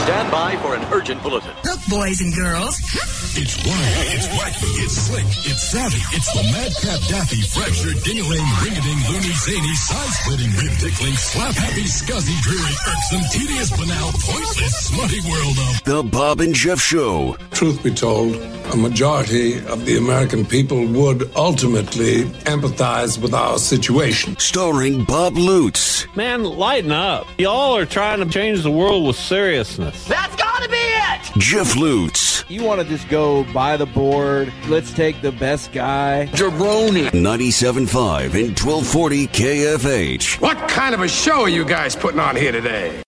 Stand by for an urgent bulletin. Look, boys and girls. It's wild, it's wacky, it's slick, it's savvy. It's the Madcap Daffy, Fracture, Ding-a-ling, Ring-a-ding, Loony, Zany, Side-splitting, Rib-tickling, Slap-happy, Scuzzy, Dreary, Irksome, Tedious, Banal, Pointless, Smutty world of The Bob and Jeff Show. Truth be told, a majority of the American people would ultimately empathize with our situation. Starring Bob Lutz. Man, lighten up. Y'all are trying to change the world with seriousness. That's gotta be it! Jeff Lutz. You want to just go by the board, let's take the best guy. Jabroni. 97.5 and 1240 KFH. What kind of a show are you guys putting on here today?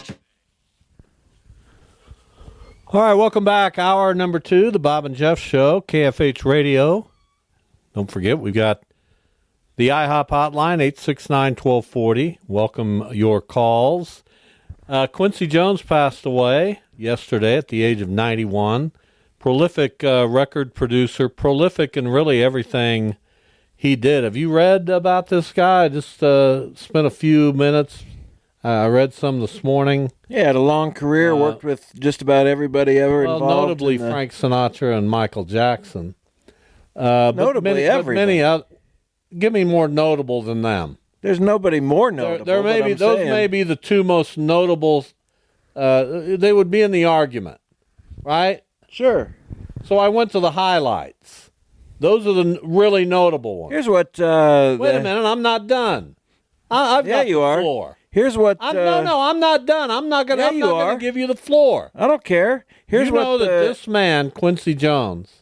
All right, welcome back. Hour number 2, the Bob and Jeff Show, KFH Radio. Don't forget, we've got the IHOP hotline, 869-1240. Welcome your calls. Quincy Jones passed away yesterday at the age of 91. Prolific record producer, prolific in really everything he did. Have you read about this guy? I just spent a few minutes. I read some this morning. Yeah, had a long career, worked with just about everybody ever involved. Notably Frank Sinatra and Michael Jackson. Notably everybody. Give me more notable than them. There's nobody more notable. Those may be the two most notable. They would be in the argument, right? Sure. So I went to the highlights. Those are the really notable ones. Here's what... Wait a minute, I'm not done. I've got the floor. Here's what... No, I'm not done. I'm not going to give you the floor. I don't care. Here's that this man, Quincy Jones,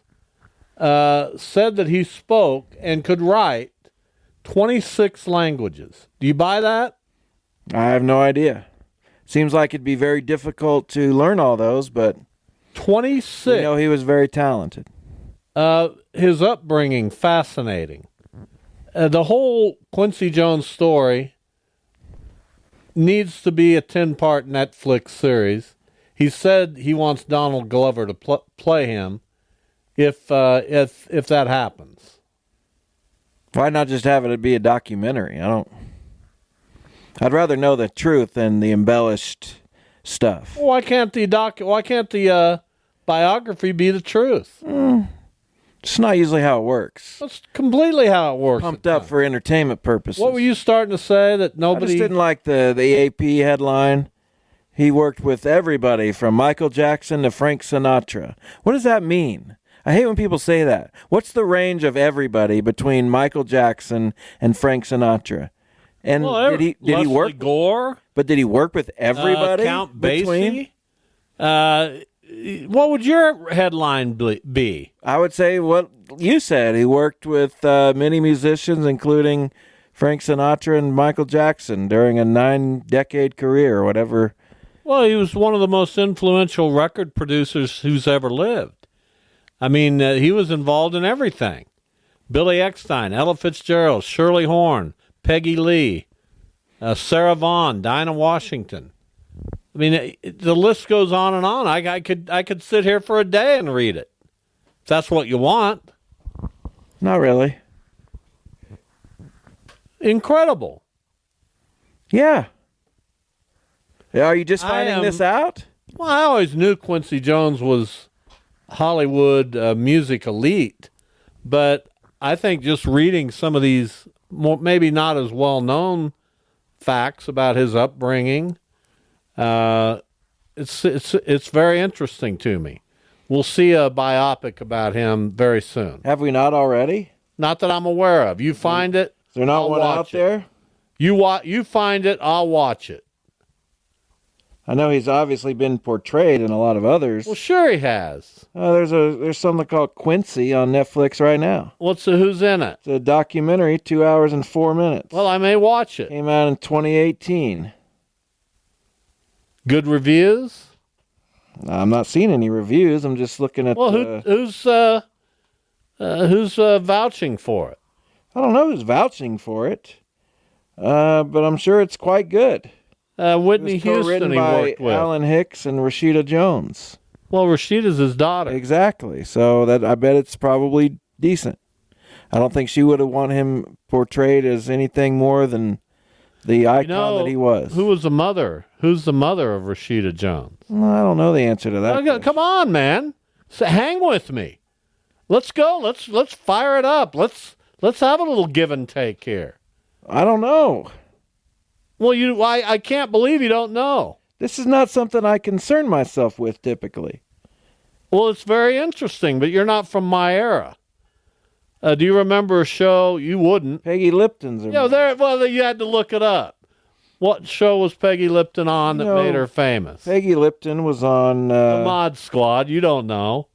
said that he spoke and could write 26 languages. Do you buy that? I have no idea. Seems like it'd be very difficult to learn all those, but 26. You know he was very talented. His upbringing, fascinating. The whole Quincy Jones story needs to be a 10-part Netflix series. He said he wants Donald Glover to play him if that happens. Why not just have it be a documentary? I'd rather know the truth than the embellished stuff. Why can't the biography be the truth? It's not usually how it works. That's completely how it works. Pumped up for entertainment purposes. What were you starting to say that nobody... I just didn't like the AP headline. He worked with everybody from Michael Jackson to Frank Sinatra. What does that mean? I hate when people say that. What's the range of everybody between Michael Jackson and Frank Sinatra? And did he work? Gore? But did he work with everybody? Count Basie? What would your headline be? I would say what you said. He worked with many musicians, including Frank Sinatra and Michael Jackson, during a 9-decade career or whatever. Well, he was one of the most influential record producers who's ever lived. I mean, he was involved in everything. Billy Eckstine, Ella Fitzgerald, Shirley Horn, Peggy Lee, Sarah Vaughan, Dinah Washington. I mean, the list goes on and on. I could sit here for a day and read it. If that's what you want. Not really. Incredible. Yeah. Are you just finding this out? Well, I always knew Quincy Jones was Hollywood music elite, but I think just reading some of these maybe not as well-known facts about his upbringing, it's very interesting to me. We'll see a biopic about him very soon. Have we not already? Not that I'm aware of. You find it. Is there not one out there? You find it, I'll watch it. I know he's obviously been portrayed in a lot of others. Well, sure he has. There's something called Quincy on Netflix right now. Who's in it? It's a documentary, 2 hours and 4 minutes. Well, I may watch it. Came out in 2018. Good reviews? I'm not seeing any reviews. I'm just looking at. Well, who's vouching for it? I don't know who's vouching for it, but I'm sure it's quite good. Whitney Houston he worked with. Alan Hicks and Rashida Jones. Well, Rashida's his daughter. Exactly. So I bet it's probably decent. I don't think she would have wanted him portrayed as anything more than the icon that he was. Who was the mother? Who's the mother of Rashida Jones? Well, I don't know the answer to that. Okay, come on, man. Hang with me. Let's go. Let's fire it up. Let's have a little give and take here. I don't know. Well, I can't believe you don't know. This is not something I concern myself with typically. Well, it's very interesting, but you're not from my era. Do you remember a show? You wouldn't. Peggy Lipton's. Well, you had to look it up. What show was Peggy Lipton on that made her famous? Peggy Lipton was on The Mod Squad. You don't know.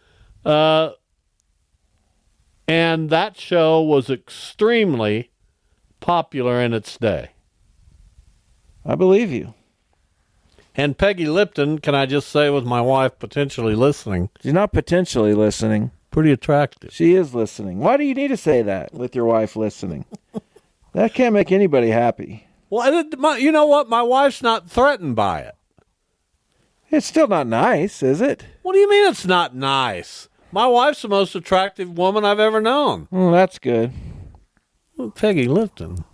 And that show was extremely popular in its day. I believe you. And Peggy Lipton, can I just say, with my wife potentially listening, She's not potentially listening. pretty attractive. She is listening. Why do you need to say that with your wife listening? That can't make anybody happy. Well, you know what? My wife's not threatened by it. It's still not nice, is it? What do you mean it's not nice? My wife's the most attractive woman I've ever known. Well, that's good. Well, Peggy Lipton.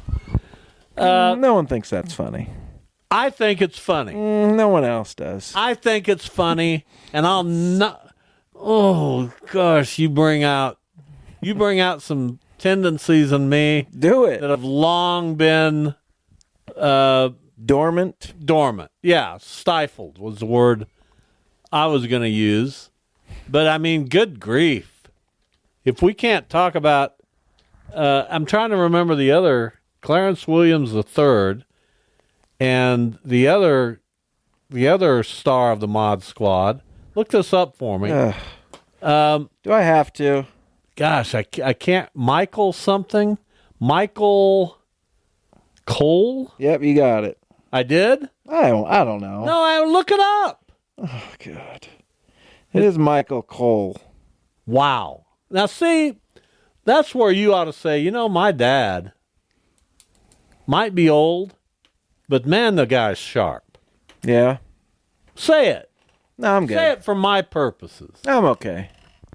No one thinks that's funny. I think it's funny. No one else does. I think it's funny, and I'll not. Oh gosh, you bring out some tendencies in me Do it. that have long been Dormant. dormant. Yeah, stifled was the word I was going to use. But I mean, good grief! If we can't talk about, I'm trying to remember the other Clarence Williams III. And the other star of the Mod Squad, look this up for me. Do I have to? Gosh, I can't. Michael something? Michael Cole? Yep, you got it. I did? I don't know. No, look it up. Oh, God. It is Michael Cole. Wow. Now, see, that's where you ought to say, my dad might be old, but man, the guy's sharp. Yeah. Say it. No, I'm good. Say it for my purposes. I'm okay.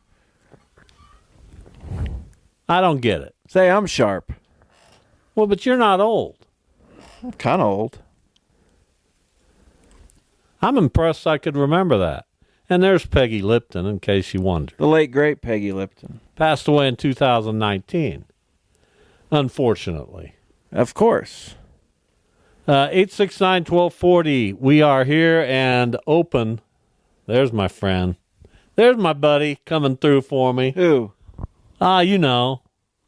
I don't get it. Say I'm sharp. Well, but you're not old. I'm kind of old. I'm impressed I could remember that. And there's Peggy Lipton, in case you wondered. The late, great Peggy Lipton. Passed away in 2019, unfortunately. Of course. 869-1240. We are here and open. There's my friend. There's my buddy coming through for me. Who? You know.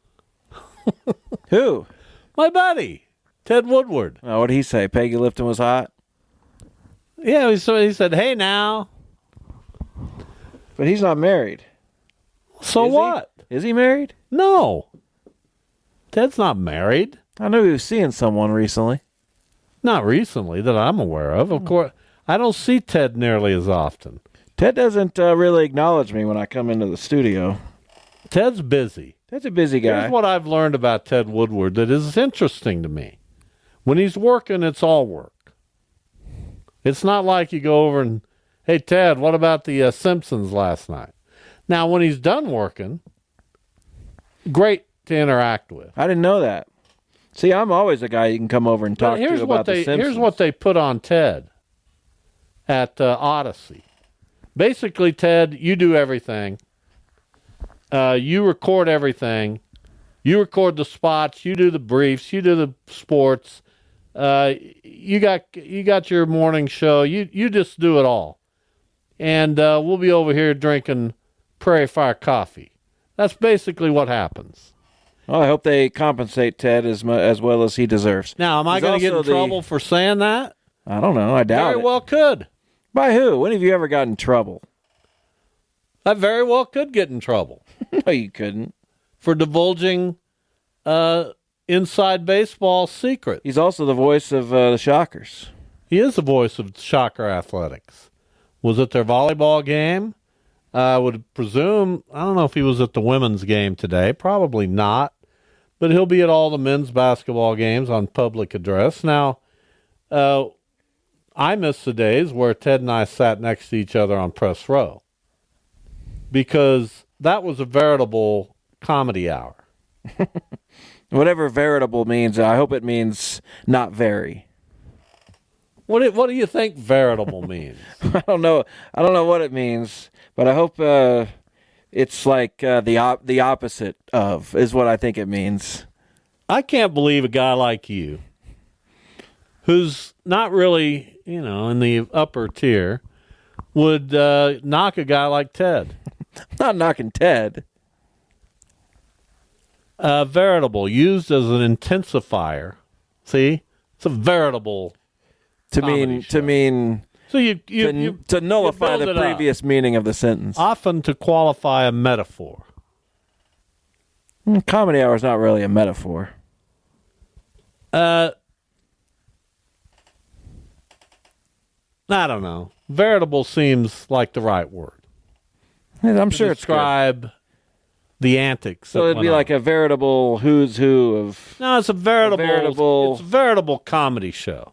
Who? My buddy, Ted Woodward. Oh, what did he say? Peggy Lipton was hot? Yeah, he said, hey, now. But he's not married. So Is he? what? Is he married? No. Ted's not married. I knew he was seeing someone recently. Not recently that I'm aware of. Of course, I don't see Ted nearly as often. Ted doesn't really acknowledge me when I come into the studio. Ted's busy. Ted's a busy guy. Here's what I've learned about Ted Woodward that is interesting to me. When he's working, it's all work. It's not like you go over and, hey, Ted, what about the Simpsons last night? Now, when he's done working, great to interact with. I didn't know that. See, I'm always a guy you can come over and talk to about the Simpsons. Here's what they put on Ted at Odyssey. Basically, Ted, you do everything. You record everything. You record the spots. You do the briefs. You do the sports. You got your morning show. You just do it all. And we'll be over here drinking Prairie Fire coffee. That's basically what happens. Well, I hope they compensate Ted as well as he deserves. Now, am I going to get in trouble for saying that? I don't know. I doubt Very it. well could. By who? When have you ever gotten in trouble? I very well could get in trouble. No, you couldn't. For divulging inside baseball secrets. He's also the voice of the Shockers. He is the voice of Shocker Athletics. Was it their volleyball game? I would presume, I don't know if he was at the women's game today. Probably not. But he'll be at all the men's basketball games on public address. Now, I miss the days where Ted and I sat next to each other on press row. Because that was a veritable comedy hour. Whatever veritable means, I hope it means not very. What do you think veritable means? I don't know what it means, but I hope it's like the opposite of is what I think it means. I can't believe a guy like you, who's not really, in the upper tier, would knock a guy like Ted. Not knocking Ted. Veritable, used as an intensifier. See, it's a veritable. To mean So you to nullify you build the it up. previous meaning of the sentence. Often to qualify a metaphor. Comedy hour is not really a metaphor. I don't know. Veritable seems like the right word. I'm sure it's good. Describe the antics. So it'd be like a veritable who's who of. No, it's a veritable. It's a veritable comedy show.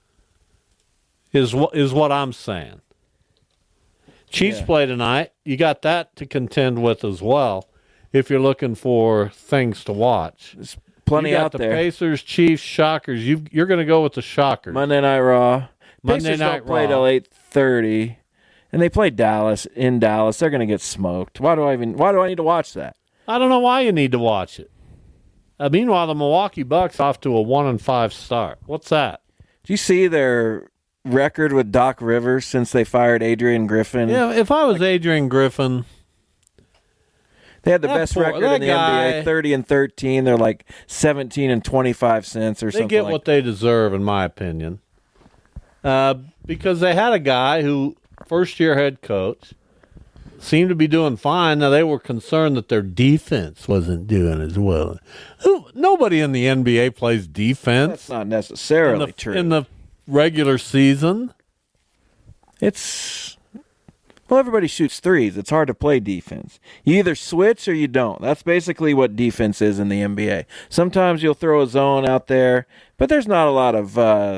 Is what I'm saying. Chiefs play tonight. You got that to contend with as well. If you're looking for things to watch, There's plenty you got out the there. Pacers, Chiefs, Shockers. You're going to go with the Shockers. Monday Night Raw. Monday Pacers Night don't play Raw. till 8:30, and they play Dallas in Dallas. They're going to get smoked. Why do I need to watch that? I don't know why you need to watch it. Meanwhile, the Milwaukee Bucks off to a 1-5 start. What's that? Do you see their record with Doc Rivers since they fired Adrian Griffin? Yeah, if I was Adrian Griffin, They had the That best poor- record that in the guy- NBA, 30-13. They're like 17-25 or they something. get like what they deserve, in my opinion. Because they had a guy who, first-year head coach, seemed to be doing fine. Now, they were concerned that their defense wasn't doing as well. Nobody in the NBA plays defense That's not necessarily true. in the regular season. Well, everybody shoots threes. It's hard to play defense. You either switch or you don't. That's basically what defense is in the NBA. Sometimes you'll throw a zone out there, but there's not a lot of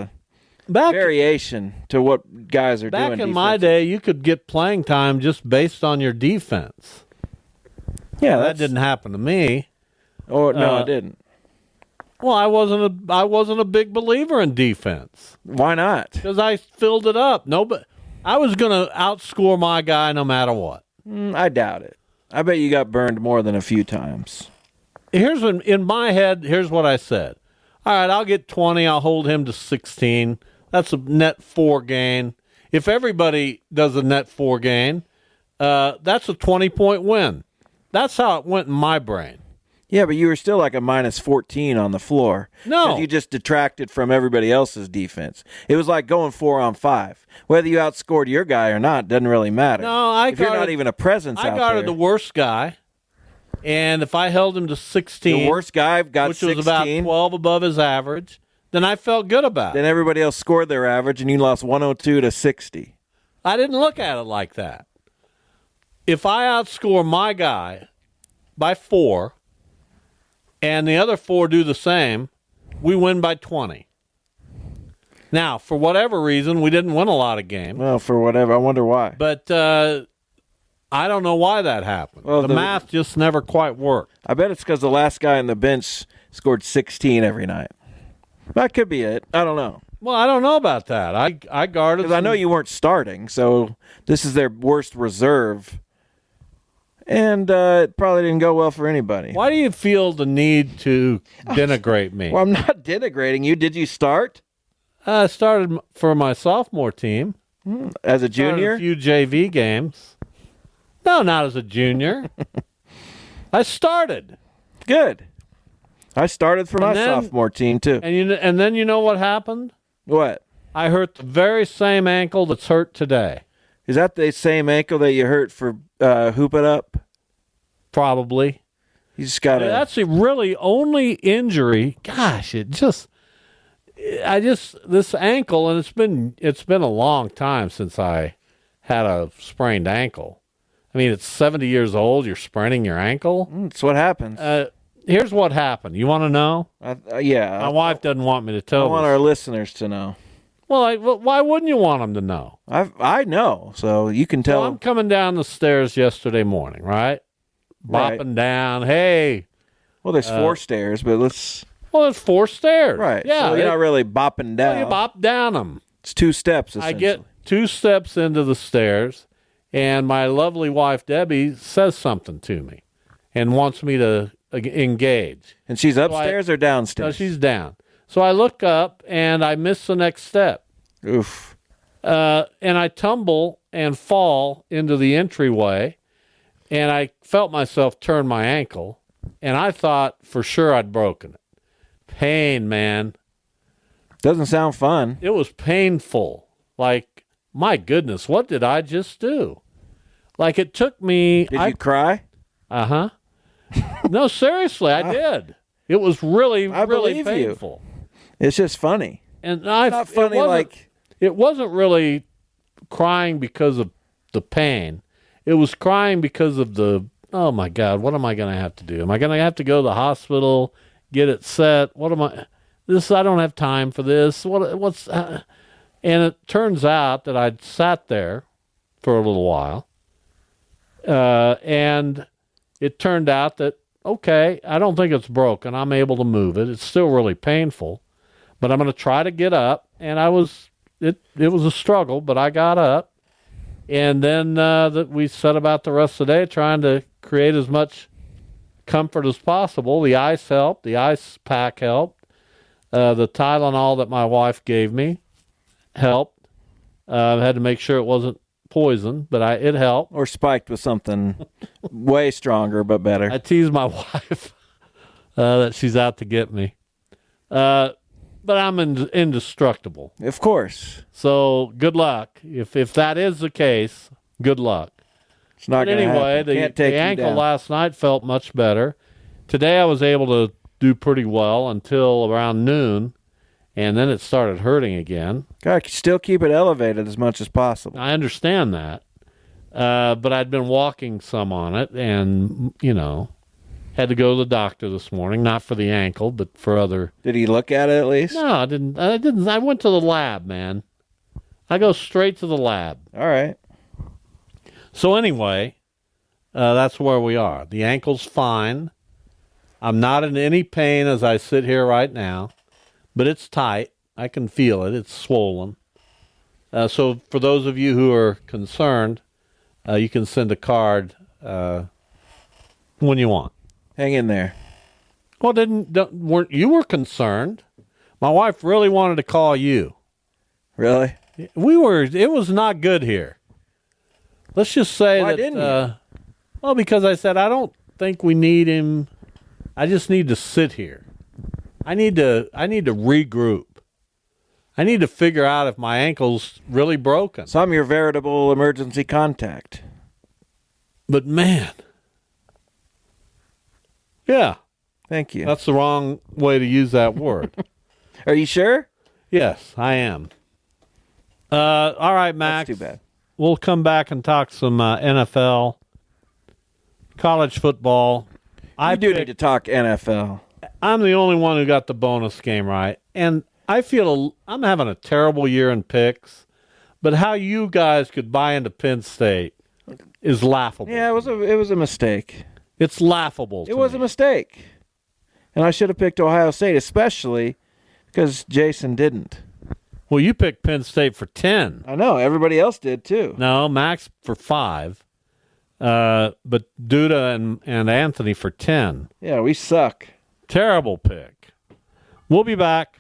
variation to what guys are doing. Back in my day, you could get playing time just based on your defense. Yeah, That didn't happen to me. Oh no, it didn't. Well, I wasn't a big believer in defense Why not? because I filled it up. I was going to outscore my guy no matter what. I doubt it. I bet you got burned more than a few times. In my head, here's what I said. All right, I'll get 20. I'll hold him to 16. That's a net 4 gain. If everybody does a net 4 gain, that's a 20-point win. That's how it went in my brain. Yeah, but you were still like a minus 14 on the floor. No. 'Cause you just detracted from everybody else's defense. It was like going 4-on-5. Whether you outscored your guy or not doesn't really matter. No, if you're not even a presence I out guarded there. the worst guy, and if I held him to 16, The worst guy got which 16. was about 12 above his average, then I felt good about Then it. everybody else scored their average, and you lost 102 to 60. I didn't look at it like that. If I outscore my guy by 4, and the other 4 do the same, we win by 20. Now, for whatever reason, we didn't win a lot of games, Well, for whatever. I wonder why. but I don't know why that happened. Well, the the- math just never quite worked. I bet it's because the last guy on the bench scored 16 every night. That could be it. I don't know. Well, I don't know about that. I guarded. Because I know you weren't starting, so this is their worst reserve. And it probably didn't go well for anybody. Why do you feel the need to denigrate me? Well, I'm not denigrating you. Did you start I started for my sophomore team. as a Started junior? a few JV games. No, not as a junior. I started, Good. I started for my And then- sophomore team, too. and then you know what happened? What? I hurt the very same ankle that's hurt today. Is that the same ankle that you hurt for Hoop It Up? Probably. You just got to... That's the really only injury. Gosh, this ankle, and it's been a long time since I had a sprained ankle. I mean, it's 70 years old. You're spraining your ankle. That's what happens. Here's what happened. You want to know? Yeah. My wife doesn't want me to I tell. want this. our listeners to know. Well, why wouldn't you want them to know? I know, so you can tell. So I'm coming down the stairs yesterday morning, right? Right. Bopping down. Hey, Well, there's 4 stairs, but let's... Well, it's 4 stairs. Right. Yeah. So you're not really bopping down. You bop down them. It's 2 steps, I essentially. get 2 steps into the stairs, and my lovely wife, Debbie, says something to me and wants me to engage. And she's upstairs or No, downstairs? she's down. So I look up, and I miss the next step. Oof. And I tumble and fall into the entryway, and I felt myself turn my ankle, and I thought for sure I'd broken it. Pain, man. Doesn't sound fun. It was painful. Like, my goodness, what did I just do? Like, it took me... Did you cry? Uh-huh. No, seriously, I did. It was really, I really believe painful. It's just funny. And Not funny It wasn't really crying because of the pain. It was crying because of the, oh, my God, what am I going to have to do? Am I going to have to go to the hospital, get it set? What am I... I don't have time for this. And it turns out that I'd sat there for a little while, and it turned out that, okay, I don't think it's broken. I'm able to move it. It's still really painful, but I'm going to try to get up. And it was a struggle, but I got up, and then we set about the rest of the day trying to create as much comfort as possible. The ice helped. The ice pack helped. The Tylenol that my wife gave me helped. I had to make sure it wasn't poison, but it helped. Or spiked with something way stronger but better. I teased my wife that she's out to get me. But I'm indestructible. Of course. So good luck. If that is the case, good luck. It's not going to anyway, happen. the ankle last night felt much better. Today I was able to do pretty well until around noon, and then it started hurting again. God, still keep it elevated as much as possible. I understand that, but I'd been walking some on it, and, had to go to the doctor this morning, not for the ankle, but for other... Did he look at it at least? No, I didn't. I went to the lab, man. I go straight to the lab. All right. So anyway, that's where we are. The ankle's fine. I'm not in any pain as I sit here right now, but it's tight. I can feel it. It's swollen. So for those of you who are concerned, you can send a card when you want. Hang in there. Well, weren't you were concerned? My wife really wanted to call you. Really? It was not good here. Let's just say Why that. Didn't you? Well, because I said I don't think we need him. I just need to sit here. I need to regroup. I need to figure out if my ankle's really broken. So I'm your veritable emergency contact. But man, yeah, Thank you. that's the wrong way to use that word. Are you sure? Yes, I am. All right, Max. That's too bad. We'll come back and talk some NFL, college football. I do need to talk NFL. I'm the only one who got the bonus game right, and I feel I'm having a terrible year in picks. But how you guys could buy into Penn State is laughable. Yeah, it was a mistake. It's laughable. It was a mistake, and I should have picked Ohio State, especially because Jason didn't. Well, you picked Penn State for 10. I know everybody else did too. No, Max for 5. But Duda and Anthony for 10. Yeah, we suck. Terrible pick. We'll be back.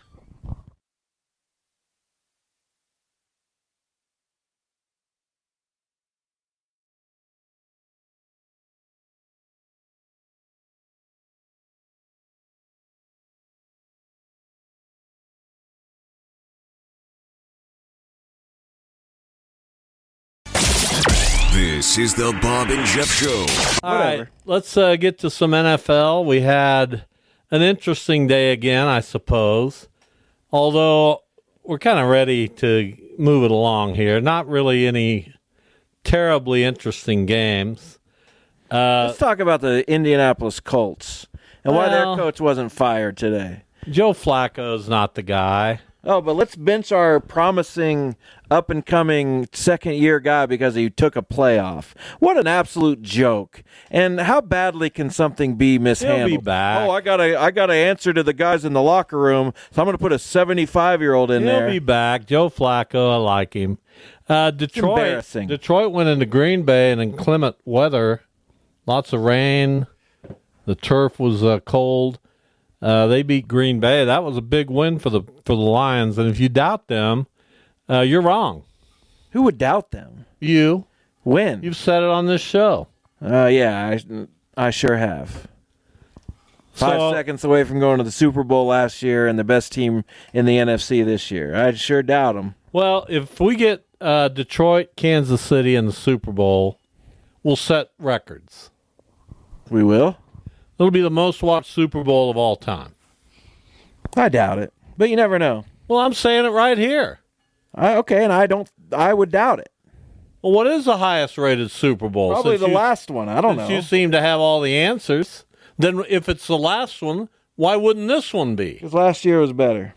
This is the Bob and Jeff Show. All right, let's get to some NFL. We had an interesting day again, I suppose. Although we're kind of ready to move it along here. Not really any terribly interesting games. Let's talk about the Indianapolis Colts and why their Well, coach wasn't fired today. Joe Flacco's not the guy. Oh, but let's bench our promising up-and-coming second-year guy because he took a playoff. What an absolute joke. And how badly can something be mishandled? He'll be back. Oh, I gotta answer to the guys in the locker room, so I'm going to put a 75-year-old in there. He'll be back. Joe Flacco, I like him. Embarrassing. Detroit went into Green Bay in inclement weather. Lots of rain. The turf was cold. They beat Green Bay. That was a big win for the Lions. And if you doubt them, you're wrong. Who would doubt them? You. When? You've said it on this show. Yeah, I sure have. 5 seconds away from going to the Super Bowl last year and the best team in the NFC this year. I sure doubt them. Well, if we get Detroit, Kansas City in the Super Bowl, we'll set records. We will? It'll be the most watched Super Bowl of all time. I doubt it, but you never know. Well, I'm saying it right here. Okay, and I would doubt it. Well, what is the highest rated Super Bowl? Probably the last one. I don't know. You seem to have all the answers. Then if it's the last one, why wouldn't this one be? Because last year was better.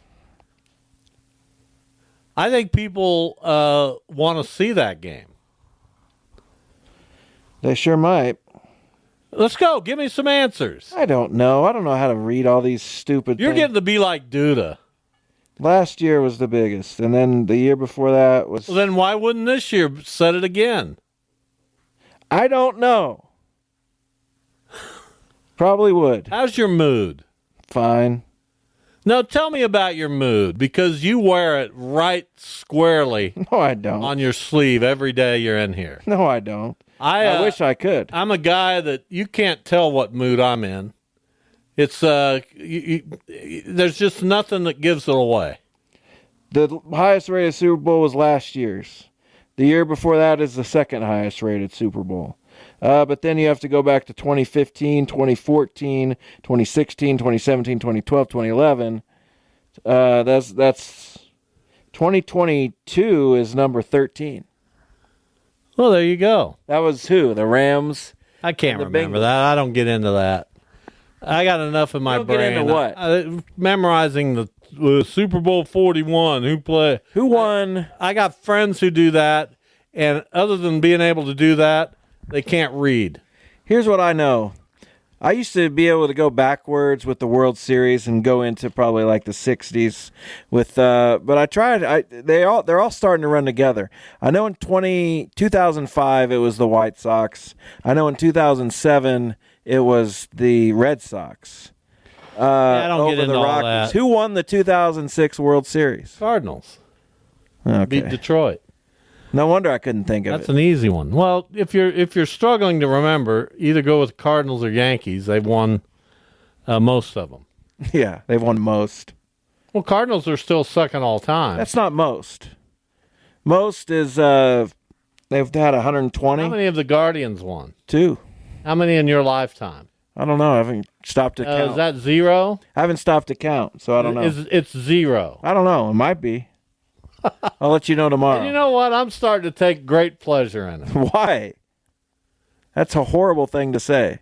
I think people want to see that game. They sure might. Let's go. Give me some answers. I don't know. I don't know how to read all these stupid You're things. getting to be like Duda. Last year was the biggest, and then the year before that was... Well, then why wouldn't this year set it again? I don't know. Probably would. How's your mood? Fine. No, tell me about your mood, because you wear it right squarely No, I don't. on your sleeve every day you're in here. No, I don't. I wish I could. I'm a guy that you can't tell what mood I'm in. It's there's just nothing that gives it away. The highest rated Super Bowl was last year's. The year before that is the second highest rated Super Bowl. But then you have to go back to 2015, 2014, 2016, 2017, 2012, 2011. That's 2022 is number 13. Well, there you go. That was who? The Rams? I can't The remember Bengals. that. I don't get into that. I got enough in my don't get brain. into what? Memorizing the Super Bowl 41. Who won? I got friends who do that, and other than being able to do that, they can't read. Here's what I know. I used to be able to go backwards with the World Series and go into probably like the 60s with but I tried they're all starting to run together. I know in 2005 it was the White Sox. I know in 2007 it was the Red Sox. I don't over get into the all Rockies. that. Who won the 2006 World Series? Cardinals Okay. beat Detroit. No wonder I couldn't think of That's it. an easy one. Well, if you're struggling to remember, either go with Cardinals or Yankees. They've won most of them. Yeah, they've won most. Well, Cardinals are still second all time. That's not most. Most is they've had 120. How many of the Guardians won? 2. How many in your lifetime? I don't know. I haven't stopped to count. Is that zero? I haven't stopped to count, so I don't know. It's zero. I don't know. It might be. I'll let you know tomorrow. And you know what? I'm starting to take great pleasure in it. Why? That's a horrible thing to say.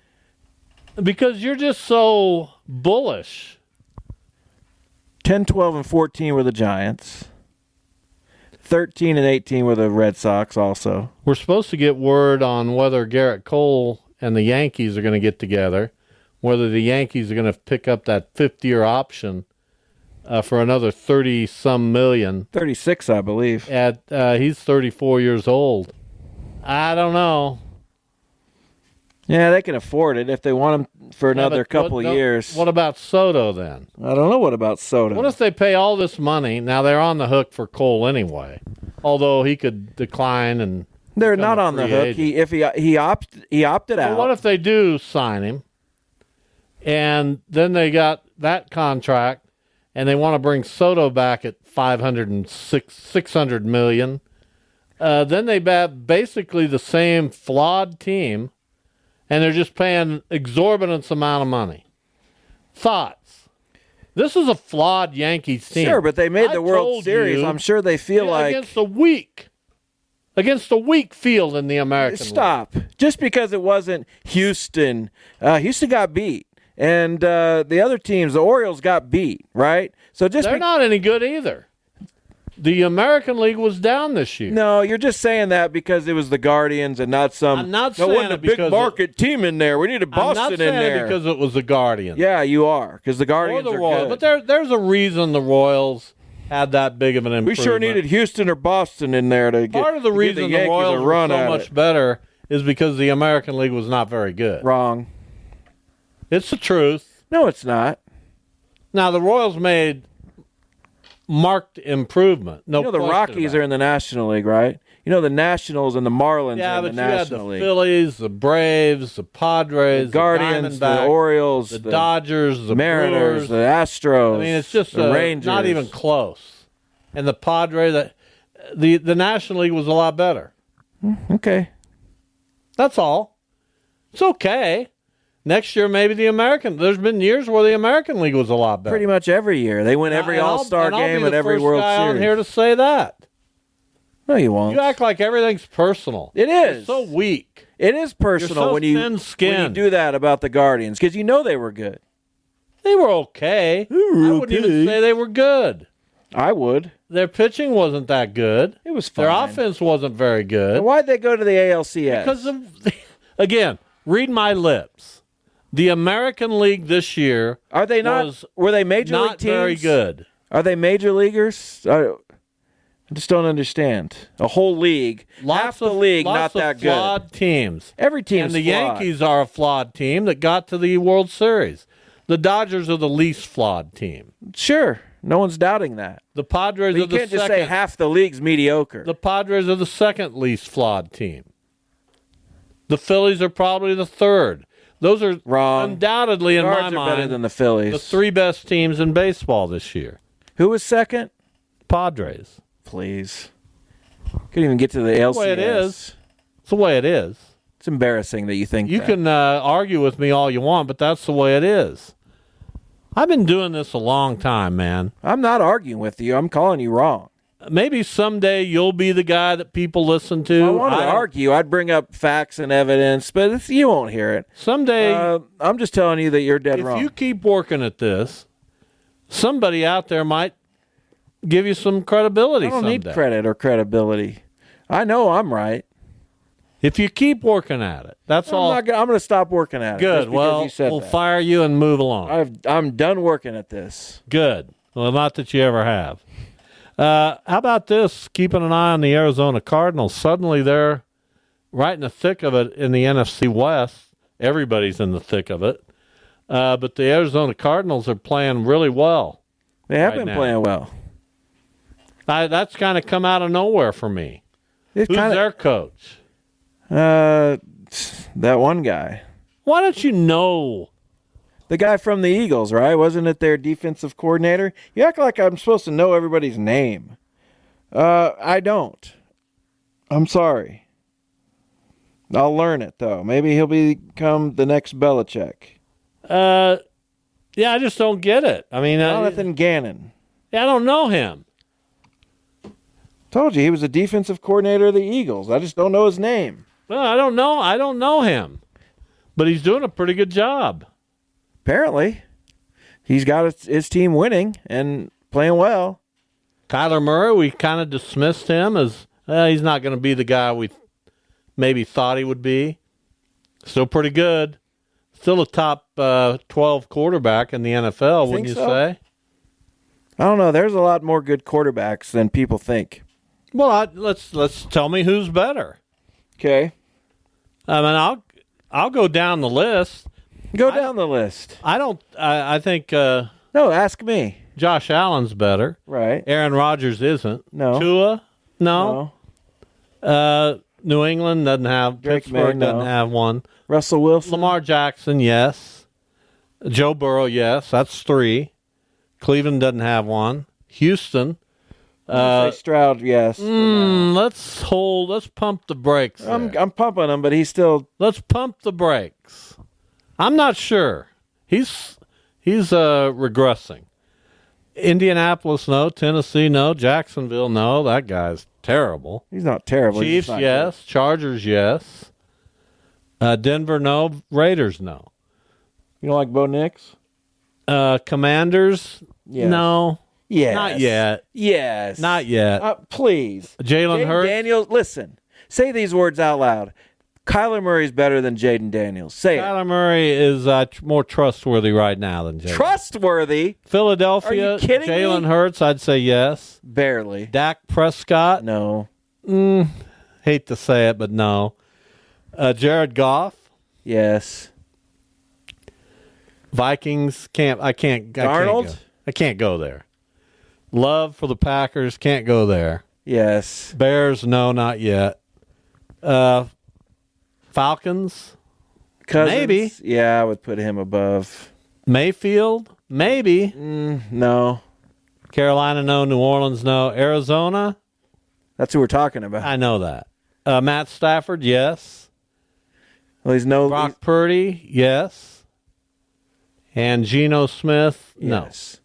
Because you're just so bullish. 10, 12, and 14 were the Giants. 13 and 18 were the Red Sox also. We're supposed to get word on whether Garrett Cole and the Yankees are going to get together, whether the Yankees are going to pick up that 5th-year option for another 30-some million. 36, I believe. He's 34 years old. I don't know. Yeah, they can afford it if they want him for another couple years. What about Soto then? I don't know what about Soto. What if they pay all this money? Now, they're on the hook for Cole anyway, although he could decline and They're become not a on the free hook. agent. He opted out. Well, what if they do sign him, and then they got that contract, and they want to bring Soto back at $600 million? Then they have basically the same flawed team, and they're just paying exorbitant amount of money. Thoughts? This is a flawed Yankees team. Sure, but they made the World told Series. you, I'm sure they feel like against a weak field in the American League. Stop. Just because it wasn't Houston, Houston got beat. And the other teams, the Orioles got beat, right? So They're not any good either. The American League was down this year. No, you're just saying that because it was the Guardians and not some. I'm not no, saying wasn't a it big because market team in there. We need a Boston I'm not saying in there it because it was the Guardians. Yeah, you are because the Or Guardians the are Royals. good. But there's a reason the Royals had that big of an we improvement. sure needed Houston or Boston in there to get. Part of the to give reason the Yankees Royals a were run so at much it. better is because the American League was not very good. Wrong. It's the truth. No, it's not. Now the Royals made marked improvement. No, You know the question Rockies about are in the National League, right? You know the Nationals and the Marlins Yeah, are but in you the had National the League. Phillies, the Braves, the Padres, The Guardians, the the Diamondbacks, Orioles, the the Dodgers, the Mariners, Brewers. the Astros. I mean, it's just the Rangers. not even close. And the Padres, the National League was a lot better. Okay. That's all. It's okay. Next year, maybe the American. There's been years where the American League was a lot better. Pretty much every year. They win every And I'll- All-Star and I'll game be and the every first World guy Series. on here to say that. No, you won't. You act like everything's personal. It is. You're so weak. It is personal You're so when you thin-skinned. do that about the Guardians because you know they were good. They were okay. were I wouldn't even okay. say they were good. I would. Their pitching wasn't that good. It was fine. Their offense wasn't very good. And why'd they go to the ALCS? Because of, again, read my lips. The American League this year Are they not? was Were they major league not teams? very good. Are they major leaguers? I just don't understand. A whole league, half the league, lots not that of good. flawed teams. Every team's And the flawed. Yankees are a flawed team that got to the World Series. The Dodgers are the least flawed team. Sure, no one's doubting that. The Padres But are you the can't just second. say half the league's mediocre. The Padres are the second least flawed team. The Phillies are probably the third. Those are Wrong. undoubtedly, in my Cards are better mind, than the Phillies. the three best teams in baseball this year. Who was second? Padres. Please. Couldn't even get to the ALCS. The way it is. It's the way it is. It's embarrassing that you think You that. can argue with me all you want, but that's the way it is. I've been doing this a long time, man. I'm not arguing with you. I'm calling you wrong. Maybe someday you'll be the guy that people listen to. If I wanted to don't- argue, I'd bring up facts and evidence, but you won't hear it. Someday, I'm just telling you that you're dead if wrong. you keep working at this, somebody out there might give you some credibility I don't someday. need credit or credibility. I know I'm right. If you keep working at it, that's all. I'm going to stop working at it. Good. just because Well, you said we'll that. fire you and move along. I'm done working at this. Good. Well, not that you ever have. How about this? Keeping an eye on the Arizona Cardinals. Suddenly they're right in the thick of it in the NFC West. Everybody's in the thick of it. But the Arizona Cardinals are playing really well. They have Right been now. playing well. That's kind of come out of nowhere for me. It's Who's their coach? that one guy. Why don't you know? The guy from the Eagles, right? Wasn't it their defensive coordinator? You act like I'm supposed to know everybody's name. I don't. I'm sorry. I'll learn it, though. Maybe he'll become the next Belichick. Yeah, I just don't get it. I mean, Jonathan Gannon. I don't know him. Told you, he was a defensive coordinator of the Eagles. I just don't know his name. Well, I don't know. I don't know him, but he's doing a pretty good job. Apparently, he's got his team winning and playing well. Kyler Murray, we kind of dismissed him as he's not going to be the guy we maybe thought he would be. Still pretty good. Still a top 12 quarterback in the NFL, wouldn't you so? say? I don't know. There's a lot more good quarterbacks than people think. Well, let's tell me who's better. Okay. I mean, I'll go down the list. Go down the list. I think No, ask me. Josh Allen's better. Right. Aaron Rodgers isn't. No. Tua? No. New England doesn't have. Drake Pittsburgh May, no. doesn't have one. Russell Wilson. Lamar Jackson, yes. Joe Burrow, yes. That's 3. Cleveland doesn't have one. Houston. Say Stroud, yes. Let's pump the brakes. there. I'm pumping him, but he's still. Let's pump the brakes. I'm not sure. He's regressing. Indianapolis, no. Tennessee, no. Jacksonville, no. That guy's terrible. He's not terrible. he's Chiefs, just not yes. Chargers, yes. Denver, no. Raiders, no. You don't like Bo Nix? Commanders? Yes. No. Yes. Not yet. Yes. Not yet. Please. Jalen Hurts? Daniels, listen. Say these words out loud. Kyler Murray's better than Jaden Daniels. Say it. Kyler Murray is more trustworthy right now than Jalen. Trustworthy? Philadelphia? Are you kidding Jalen me? Hurts, I'd say yes. Barely. Dak Prescott? No. Hate to say it, but no. Jared Goff? Yes. Vikings? I can't Arnold? I can't go there. Love for the Packers? Can't go there. Yes. Bears? No, not yet. Falcons? Cousins? Maybe. Yeah, I would put him above. Mayfield? Maybe. No. Carolina? No. New Orleans? No. Arizona? That's who we're talking about. I know that. Matt Stafford? Yes. Well, he's no. Brock Purdy? Yes. And Geno Smith? No. Yes.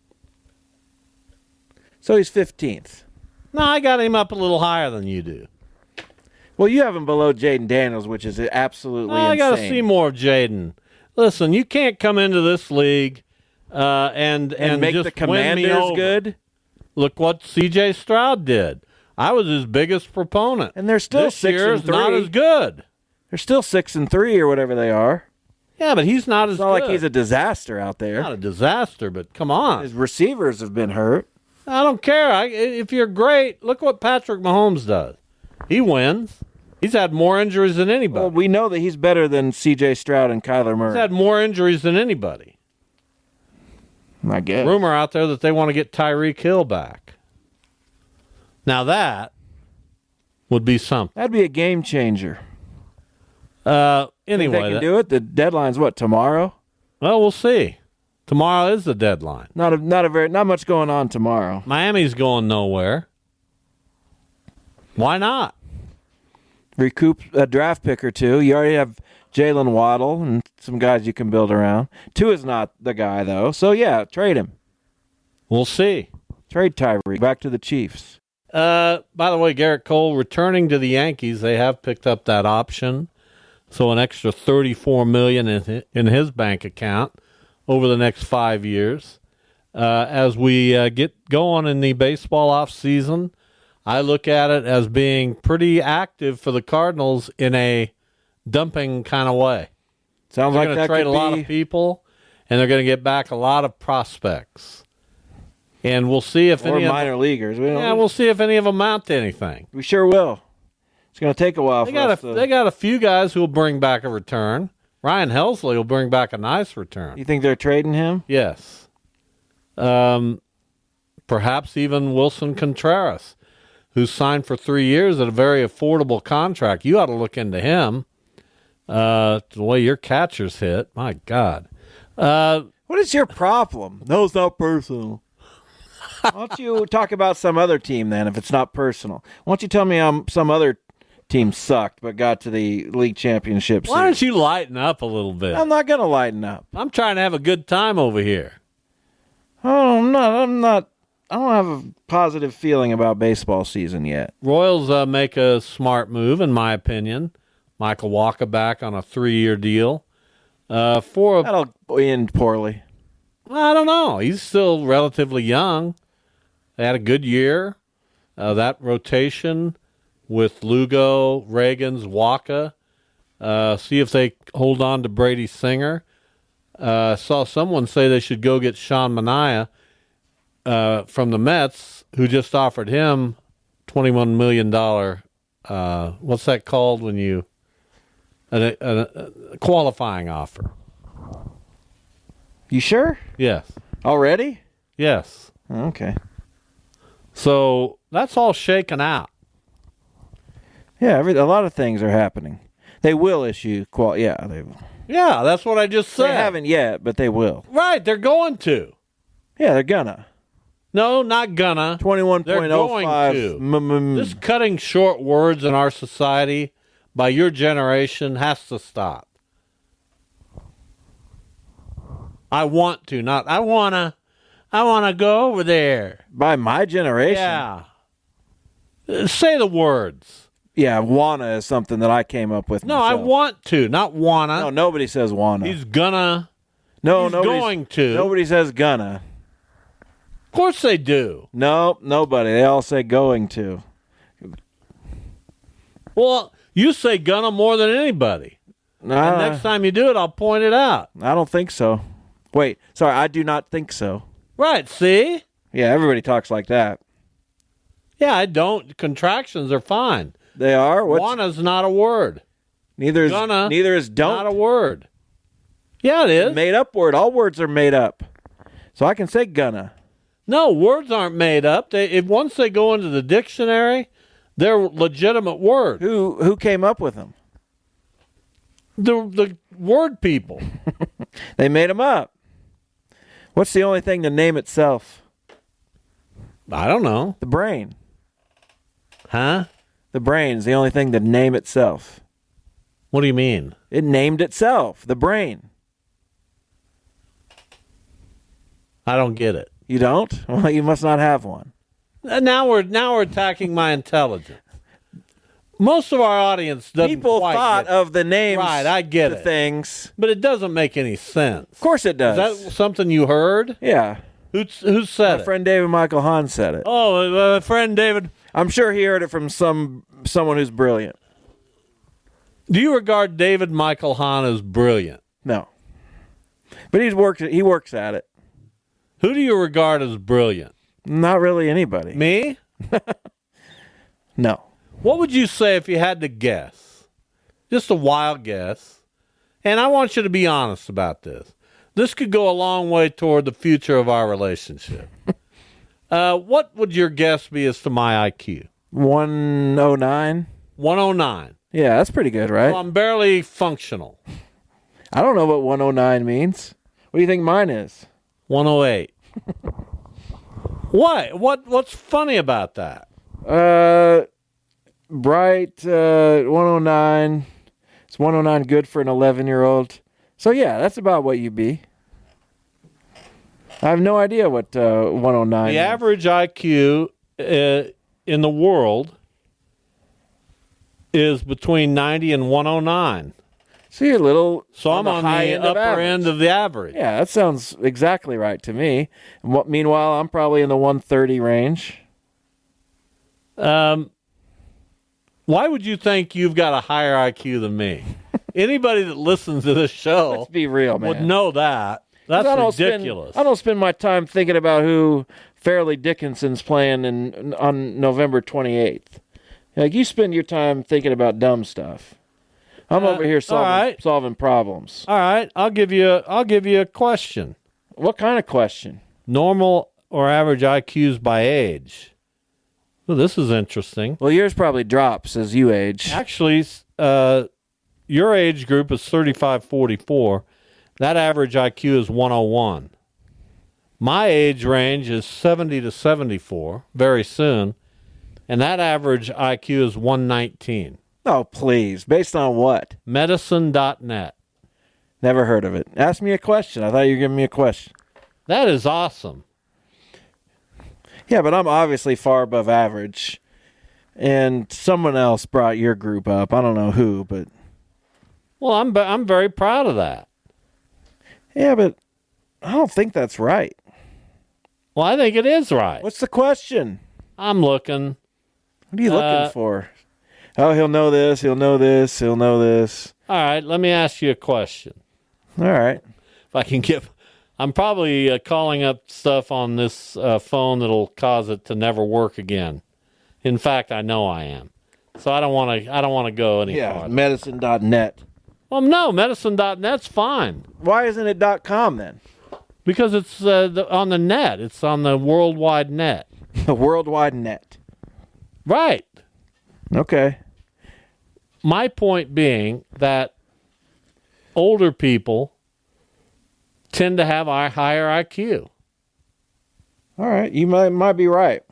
So he's 15th. No, I got him up a little higher than you do. Well, you have him below Jaden Daniels, which is absolutely I insane. got to see more of Jaden. Listen, you can't come into this league and make just the win me Commanders over. good. Look what C.J. Stroud did. I was his biggest proponent. And they're still this 6 year and is not 3. as good. They're still 6 and 3 or whatever they are. Yeah, but he's not as It's not good. like he's a disaster out there. Not a disaster, but come on. His receivers have been hurt. I don't care. If you're great, look what Patrick Mahomes does. He wins. He's had more injuries than anybody. Well, we know that he's better than C.J. Stroud and Kyler Murray. He's had more injuries than anybody. I guess. Rumor out there that they want to get Tyreek Hill back. Now that would be something. That'd be a game changer. Anyway, Think they can do it. The deadline's what, tomorrow? well, we'll see. Tomorrow is the deadline. Not much going on tomorrow. Miami's going nowhere. Why not? Recoup a draft pick or two. You already have Jalen Waddle and some guys you can build around. Tua is not the guy though, so yeah, trade him. We'll see. Trade Tyreek back to the Chiefs. By the way, Garrett Cole returning to the Yankees. They have picked up that option, so an extra $34 million in his bank account over the next 5 years. As we get going in the baseball off season, I look at it as being pretty active for the Cardinals in a dumping kind of way. Sounds They're like going to that trade could a lot be. of people, and they're going to get back a lot of prospects. And we'll see if Or any minor leaguers. we'll see if any of them amount to anything. We sure will. It's going to take a while They for got us to... they got a few guys who will bring back a return. Ryan Helsley will bring back a nice return. You think they're trading him? Yes. Perhaps even Wilson Contreras, who signed for 3 years at a very affordable contract. You ought to look into him. The way your catchers hit, my God. What is your problem? No, it's not personal. Why don't you talk about some other team then if it's not personal? Why don't you tell me some other team sucked but got to the league championship Why series? don't you lighten up a little bit? I'm not going to lighten up. I'm trying to have a good time over here. Oh, I'm not. I don't have a positive feeling about baseball season yet. Royals make a smart move, in my opinion. Michael Wacha back on a 3-year deal. That'll end poorly. I don't know. He's still relatively young. They had a good year. That rotation with Lugo, Reagans, Wacha. See if they hold on to Brady Singer. Saw someone say they should go get Sean Manaea from the Mets, who just offered him $21 million. What's that called when you a qualifying offer? You sure? Yes. Already? Yes. Okay. So that's all shaken out. Yeah, a lot of things are happening. They will issue Yeah, that's what I just said. They haven't yet, but they will. Right, they're going to. Yeah, they're gonna. No, not gonna. 21.05. This cutting short words in our society by your generation has to stop. I want to, not I wanna go over there. By my generation? Yeah. Say the words. Yeah, wanna is something that I came up with No, myself. I want to, not wanna. No, nobody says wanna. He's gonna. No, He's going to. Nobody says gonna. Of course they do. No, nobody. They all say going to. Well, you say gonna more than anybody. And next time you do it, I'll point it out. I don't think so. Wait, sorry, I do not think so. Right, see? Yeah, everybody talks like that. Yeah, I don't. Contractions are fine. They are? Wanna's not a word. Neither is don't. Not a word. Yeah, it is. Made up word. All words are made up. So I can say gonna. No, words aren't made up. Once they go into the dictionary, they're legitimate words. Who came up with them? The word people. They made them up. What's the only thing to name itself? I don't know. The brain. Huh? The brain's the only thing to name itself. What do you mean? It named itself. The brain. I don't get it. You don't? Well, you must not have one. Now we're attacking my intelligence. Most of our audience doesn't People quite thought get it. of the names Right, I get to it. things. But it doesn't make any sense. Of course it does. Is that something you heard? Yeah. Who said My it? friend David Michael Hahn said it. Oh, friend David. I'm sure he heard it from someone who's brilliant. Do you regard David Michael Hahn as brilliant? No. But he works at it. Who do you regard as brilliant? Not really anybody. Me? No. What would you say if you had to guess? Just a wild guess. And I want you to be honest about this. This could go a long way toward the future of our relationship. What would your guess be as to my IQ? 109? 109. Yeah, that's pretty good, right? Well, I'm barely functional. I don't know what 109 means. What do you think mine is? 108. What? What's funny about that? Bright 109. It's 109 good for an 11-year-old. So yeah, that's about what you'd be. I have no idea what 109 The is. average IQ in the world is between 90 and 109. So you're a little. So I'm on the upper end of the average. Yeah, that sounds exactly right to me. Meanwhile, I'm probably in the 130 range. Why would you think you've got a higher IQ than me? Anybody that listens to this show Let's be real, man. would know that. That's ridiculous. I don't spend my time thinking about who Fairleigh Dickinson's playing on November 28th. Like, you spend your time thinking about dumb stuff. I'm over here solving problems. All right, I'll give you a question. What kind of question? Normal or average IQs by age. Well, this is interesting. Well, yours probably drops as you age. Actually, your age group is 35-44. That average IQ is 101. My age range is 70 to 74, very soon, and that average IQ is 119. Oh, please. Based on what? Medicine.net. Never heard of it. Ask me a question. I thought you were giving me a question. That is awesome. Yeah, but I'm obviously far above average. And someone else brought your group up. I don't know who, but... Well, I'm very proud of that. Yeah, but I don't think that's right. Well, I think it is right. What's the question? I'm looking. What are you looking for? Oh, he'll know this, he'll know this, he'll know this. All right, let me ask you a question. All right. If I can give... I'm probably calling up stuff on this phone that'll cause it to never work again. In fact, I know I am. So I don't want to go any farther. Medicine.net. Well, no, medicine.net's fine. Why isn't it .com then? Because it's on the net. It's on the worldwide net. The worldwide net. Right. Okay. My point being that older people tend to have a higher IQ. All right. You might be right.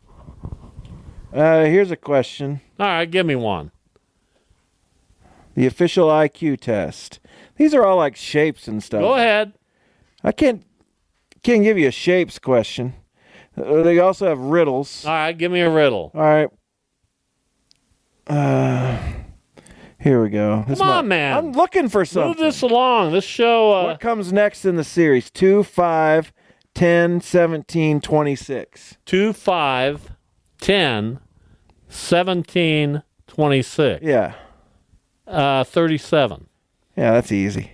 Here's a question. All right, give me one. The official IQ test. These are all like shapes and stuff. Go ahead. I can't give you a shapes question. They also have riddles. All right, give me a riddle. All right. Here we go. Come on, man. I'm looking for Move something. this along. This show. What comes next in the series? 2, 5, 10, 17, 26. 2, 5, 10, 17, 26. Yeah. 37. Yeah, that's easy.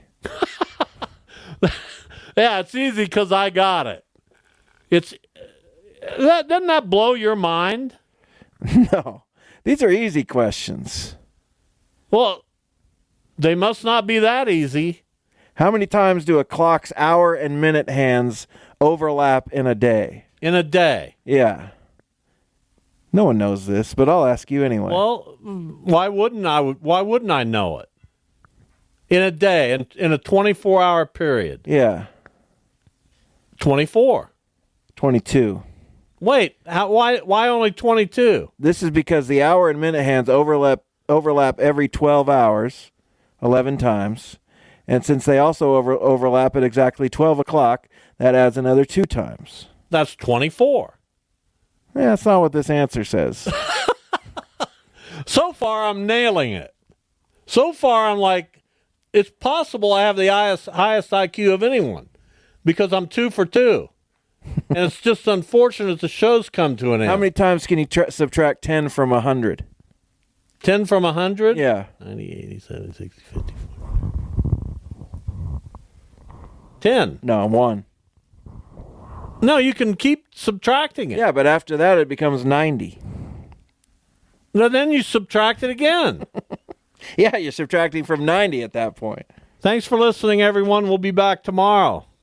Yeah, it's easy because I got it. Doesn't that blow your mind? No. These are easy questions. Well, they must not be that easy. How many times do a clock's hour and minute hands overlap in a day? In a day. Yeah. No one knows this, but I'll ask you anyway. Well, why wouldn't I? Why wouldn't I know it? In a day, in a 24-hour period. Yeah. 24. 22. Wait, why only 22? This is because the hour and minute hands overlap every 12 hours, 11 times. And since they also overlap at exactly 12 o'clock, that adds another 2 times. That's 24. Yeah, that's not what this answer says. So far, I'm nailing it. So far, I'm like, it's possible I have the highest IQ of anyone because I'm 2 for 2. And it's just unfortunate the show's come to an end. How many times can you subtract 10 from 100? 10 from 100? Yeah. 90, 80, 70, 60, 50, 10. No, 1. No, you can keep subtracting it. Yeah, but after that it becomes 90. No, then you subtract it again. Yeah, you're subtracting from 90 at that point. Thanks for listening, everyone. We'll be back tomorrow.